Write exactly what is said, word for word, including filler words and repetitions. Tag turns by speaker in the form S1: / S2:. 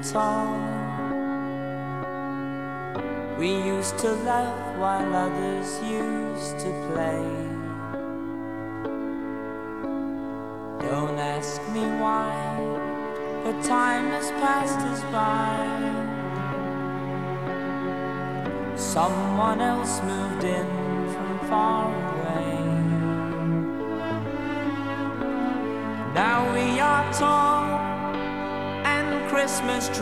S1: tall. We used to laugh while others used to play. Don't ask me why, but time has passed us by. Someone else moved in from far away. Now we are tall and Christmas trees